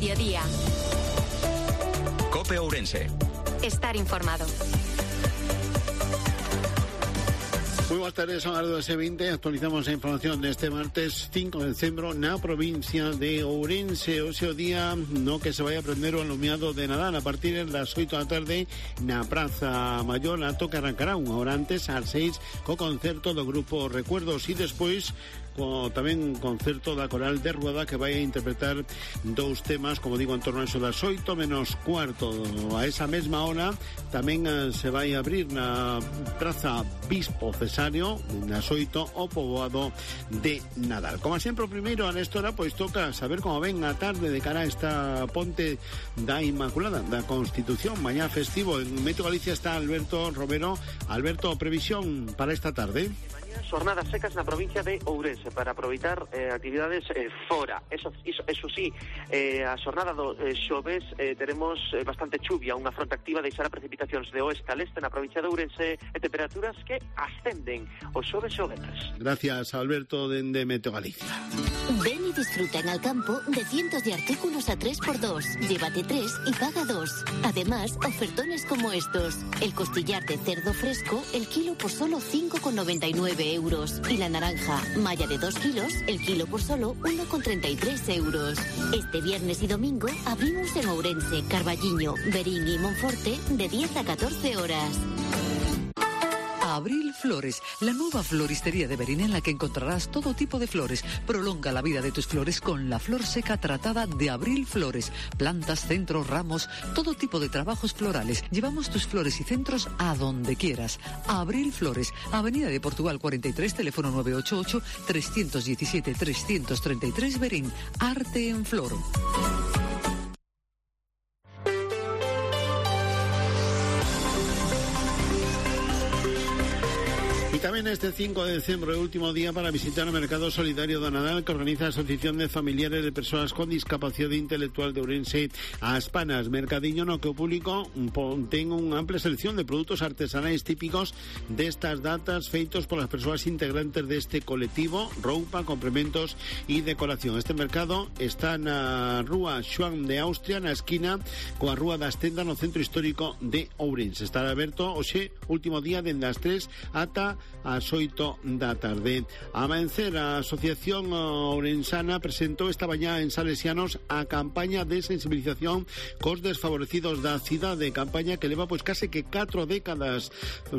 mediodía. COPE Ourense. Estar informado. Muy buenas tardes, son las 12:20. Actualizamos la información de este martes 5 de diciembre na provincia de Ourense. Hoxe o día no que se vai a prender o alumiado de Nadal a partir das 8 da tarde na Praza Maior. Acto que arrancará unha hora antes ás 6 co concerto do grupo Recuerdos e despois tamén concerto da Coral de Rueda que vai a interpretar dous temas, como digo, en torno a eso das 8 menos cuarto. A esa mesma hora tamén se vai a abrir na Praza Bispo Cesario nas 8 o poboado de Nadal. Como sempre, o primeiro a esta hora pois toca saber como ven a tarde de cara a esta ponte da Inmaculada da Constitución, mañá festivo. En Meteo Galicia está Alberto Romero. Alberto, previsión para esta tarde? Jornadas secas na provincia de Ourense para aproveitar actividades fora. Eso sí, a xornada do xoves teremos bastante chuvia, unha fronte activa deixará precipitacións de oeste a leste na provincia de Ourense e temperaturas que ascenden o xoves e o venres. Gracias, Alberto, de Meteo Galicia. Ven y disfruta en Alcampo de cientos de artículos a 3x2. Llévate 3 y paga 2. Además, ofertones como estos. El costillar de cerdo fresco, el kilo por solo 5,99 euros. Y la naranja, malla de 2 kilos, el kilo por solo 1,33 euros. Este viernes y domingo abrimos en Ourense, Carballiño, Berín y Monforte de 10 a 14 horas. Abril Flores, la nueva floristería de Berín en la que encontrarás todo tipo de flores. Prolonga la vida de tus flores con la flor seca tratada de Abril Flores. Plantas, centros, ramos, todo tipo de trabajos florales. Llevamos tus flores y centros a donde quieras. Abril Flores, Avenida de Portugal 43, teléfono 988-317-333 Berín. Arte en flor. Y también este 5 de diciembre, último día para visitar el Mercado Solidario de Nadal que organiza la Asociación de Familiares de Personas con Discapacidad Intelectual de Ourense, Aspanas. Mercadiño no que o público ten unha amplia selección de produtos artesanais típicos destas datas feitos por las persoas integrantes deste colectivo, roupa, complementos e decoración. Este mercado está na Rúa Xoán de Austria, na esquina coa Rúa das Tendas no centro histórico de Ourense. Estará aberto hoxe, último día, dende as 3 ata ás 8 da tarde. A Amencer, a Asociación Ourensana presentou esta mañá en Salesianos a campaña de sensibilización cos desfavorecidos da cidade, campaña que leva pois case que 4 décadas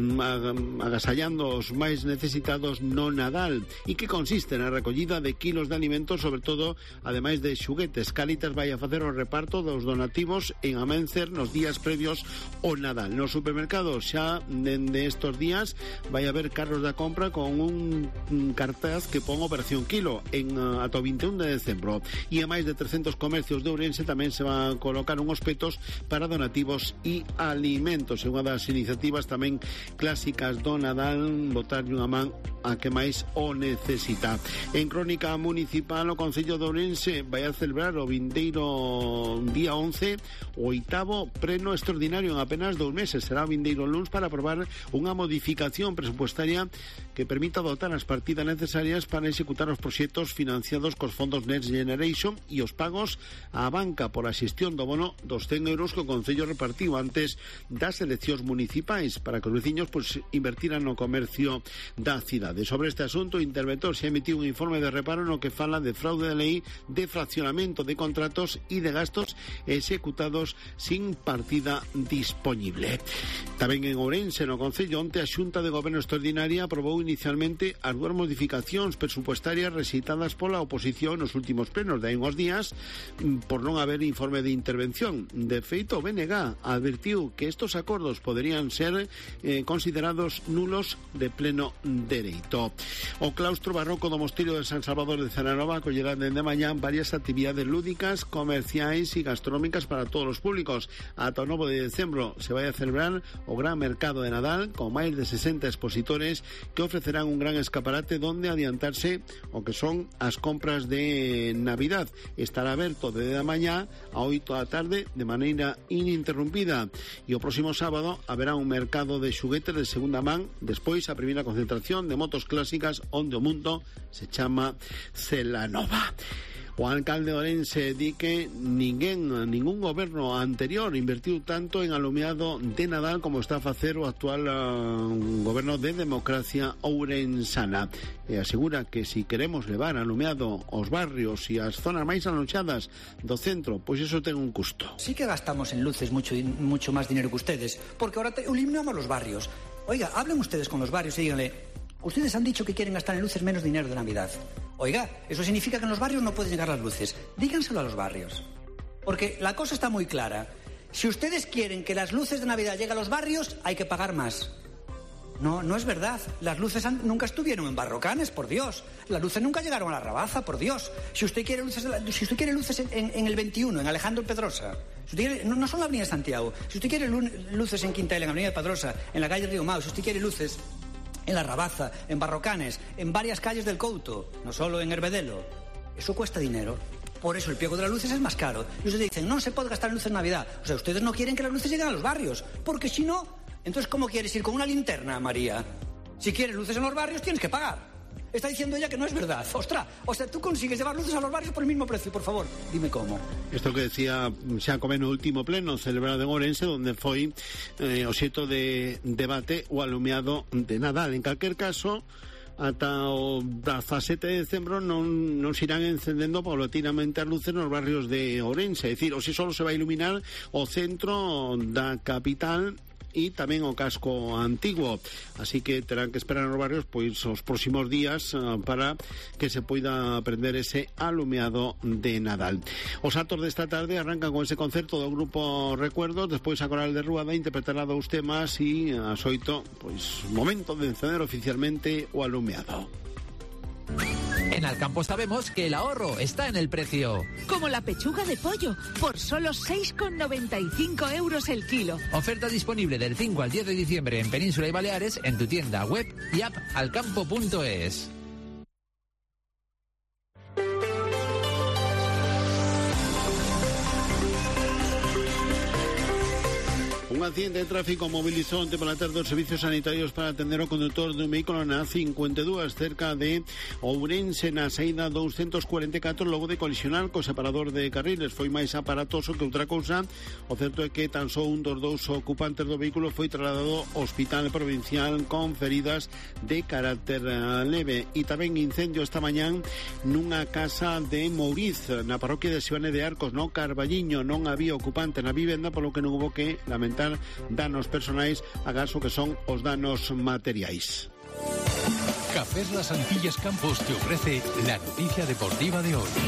agasallando os máis necesitados no Nadal e que consiste na recollida de kilos de alimentos, sobre todo ademais de xuguetes. Cáritas vai a facer o reparto dos donativos en Amencer nos días previos ao Nadal. Nos supermercados xa dende estos días vai a haber carros da compra con un cartaz que pon Operación Kilo en ata o 21 de decembro. E a máis de 300 comercios de Ourense tamén se van a colocar unhos petos para donativos e alimentos. É unha das iniciativas tamén clásicas do Nadal, botarlle unha man a que máis o necesita. En crónica municipal, o Concello de Ourense vai a celebrar o vindeiro día 11 o 8º pleno extraordinario en apenas 2 meses. Será o vindeiro luns para aprobar unha modificación presupuestaria que permita dotar as partidas necesarias para executar os proxectos financiados cos fondos Next Generation e os pagos á banca por a xestión do bono dos 100 euros que o Concello repartiu antes das eleccións municipais para que os veciños invertiran no comercio da cidade. Sobre este asunto, o interventor se emitiu un informe de reparo no que fala de fraude de lei, de fraccionamento de contratos e de gastos executados sin partida disponible. Tamén en Ourense, no Concello, onte a Xunta de Goberno Extraordinaria aprobou inicialmente as 2 modificacións presupuestarias recitadas pola oposición nos últimos plenos de hai uns días por non haber informe de intervención. De feito, o BNG advertiu que estos acordos poderían ser considerados nulos de pleno dereito. O claustro barroco do Mosteiro de San Salvador de Celanova acollerá dende mañá varias actividades lúdicas, comerciais e gastronómicas para todos os públicos. Ata o 9 de decembro se vai a celebrar o Gran Mercado de Nadal con máis de 60 expositores que ofrecerán un gran escaparate donde adiantarse o que son as compras de Navidad. Estará aberto desde a mañá a 8 da tarde de maneira ininterrumpida e o próximo sábado haberá un mercado de xuguetes de segunda man, despois a primeira concentración de motos clásicas onde o mundo se chama Celanova. O alcalde de Ourense di que ningún goberno anterior invertiu tanto en alumiado de Nadal como está a facer o actual goberno de Democracia ourensana. E asegura que si queremos levar alumiado aos barrios e as zonas máis anochadas do centro, pois iso ten un custo. Sí que gastamos en luces mucho más dinero que ustedes, porque ahora eliminamos los barrios. Oiga, hablen ustedes con los barrios y díganle, ustedes han dicho que quieren gastar en luces menos dinero de Navidad. Oiga, eso significa que en los barrios no pueden llegar las luces. Díganselo a los barrios. Porque la cosa está muy clara. Si ustedes quieren que las luces de Navidad lleguen a los barrios, hay que pagar más. No es verdad. Las luces nunca estuvieron en Barrocanes, por Dios. Las luces nunca llegaron a la Rabaza, por Dios. Si usted quiere luces en el 21, en Alejandro Pedrosa, si usted quiere, no son la Avenida Santiago. Si usted quiere luces en Quintela, en Avenida Pedrosa, en la calle Río Mau, si usted quiere luces en la Rabaza, en Barrocanes, en varias calles del Couto, no solo en Herbedelo, eso cuesta dinero. Por eso el pliego de las luces es más caro. Y ustedes dicen, no se puede gastar en luces en Navidad. O sea, ustedes no quieren que las luces lleguen a los barrios, porque si no, entonces ¿cómo quieres ir con una linterna, María? Si quieres luces en los barrios, tienes que pagar. Está diciendo ella que no es verdad. ¡Ostras! O sea, tú consigues llevar luces a los barrios por el mismo precio, por favor. Dime cómo. Isto que decía Xacobe no último pleno celebrado en Ourense, donde foi obxecto de debate o alumiado de Nadal. En calquer caso, ata o 17 de decembro non se irán encendendo paulatinamente as luces nos barrios de Ourense. É dicir, o se solo se vai iluminar o centro da capital e tamén o casco antiguo, así que terán que esperar nos barrios pois os próximos días para que se poida prender ese alumeado de Nadal. Os actos desta tarde arrancan con ese concerto do grupo Recuerdos, despois a Coral de Ruada interpretará 2 temas e ás 8, pois momento de encender oficialmente o alumeado. En Alcampo sabemos que el ahorro está en el precio. Como la pechuga de pollo, por solo 6,95 euros el kilo. Oferta disponible del 5 al 10 de diciembre en Península y Baleares en tu tienda web y app alcampo.es. Un accidente de tráfico movilizó onte pola tarde os servicios sanitarios para atender o conductor dun vehículo na 52 cerca de Ourense na saída 244 logo de colisionar co separador de carriles. Foi máis aparatoso que outra cousa. O certo é que tan só un dos 2 ocupantes do vehículo foi trasladado ao hospital provincial con feridas de carácter leve. E tamén incendio esta mañán nunha casa de Mouriz na parroquia de Xione de Arcos, no Carballiño. Non había ocupante na vivenda, polo que non hubo que lamentar danos personais, agás o que son os danos materiais. Cafés Las Antillas Campos te ofrece la noticia deportiva de hoy.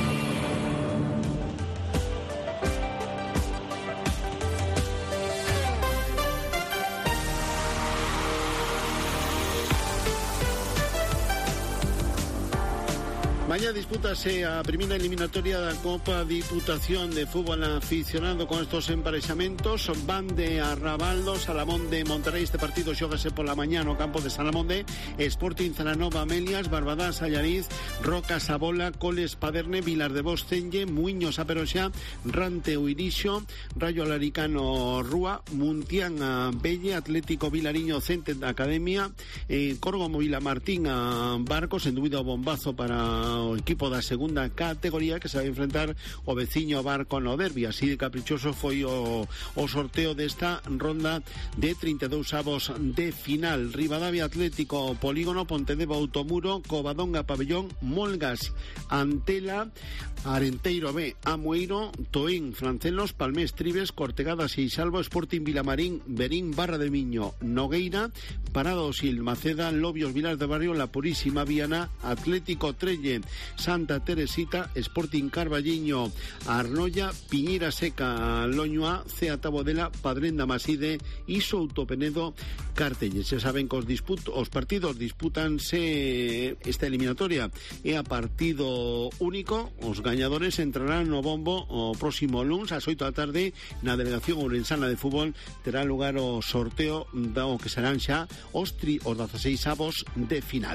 Mañá dispútase a primeira eliminatoria da Copa Diputación de Fútbol Aficionado con estos emparexamentos. Van de Arrabaldo, Salamonde, Monterrey. Este partido xógase pola mañá no campo de Salamonde. Sporting Zananova, Melias, Barbadás, Allariz, Rocas, Abola, Coles, Paderne, Vilar de Bos, Cenlle, Muiños, Aperoxa, Rante, Uirixo, Rayo Alaricano, Rúa, Muntián, Belle, Atlético Vilariño, Cente Academia, Córgomo, Vilamartín, Barcos, en dúbida o bombazo para o equipo da segunda categoría que se vai enfrentar o veciño Barco no derbi. Así de caprichoso foi o sorteo desta ronda de 32 avos de final. Rivadavia Atlético, Polígono, Pontedeva Automuro, Covadonga Pabellón, Molgas Antela, Arenteiro B, Amoeiro, Toín, Francelos, Palmés, Tribes, Cortegada, Seixalvo, Sporting Vilamarín, Berín, Barra de Miño, Nogueira, Parada Osil, Maceda, Lobios, Vilar de Barrio, La Purísima, Viana, Atlético Trelle, Santa Teresita, Sporting Carballiño, Arnoia, Piñera Seca, Loñoa, Cea Tabodela, Padrenda Maside e Souto Penedo, Cartelles. Se saben que os partidos disputanse esta eliminatoria e a partido único. Os gañadores entrarán no bombo o próximo luns ás 8 da tarde na Delegación Ourensana de Fútbol. Terá lugar o sorteo do que serán xa os 16avos de final.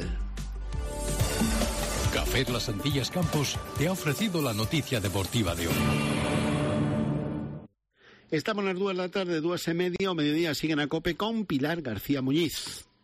Café Las Antillas Campos te ha ofrecido la noticia deportiva de hoy. Estamos nas 2 da tarde, 2:30, o mediodía siguen a COPE con Pilar García Muñiz.